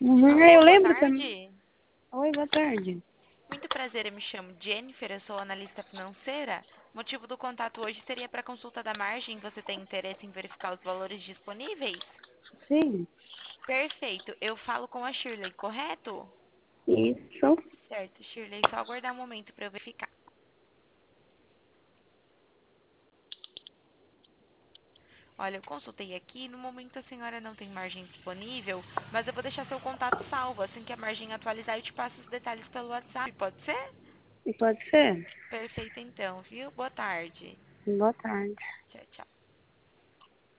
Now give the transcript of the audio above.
Uhum, eu Alô, boa lembro também. tarde. Oi, boa tarde. Muito prazer, eu me chamo Jennifer, eu sou analista financeira. O motivo do contato hoje seria para consulta da margem. Você tem interesse em verificar os valores disponíveis? Sim, Perfeito. Eu falo com a Shirley, correto? isso. Certo, Shirley, só aguardar um momento para eu verificar. Olha, eu consultei aqui, no momento a senhora não tem margem disponível, mas eu vou deixar seu contato salvo. Assim que a margem atualizar, eu te passo os detalhes pelo WhatsApp, pode ser? Pode ser? Perfeito então, viu? Boa tarde. Boa tarde. Tchau, tchau.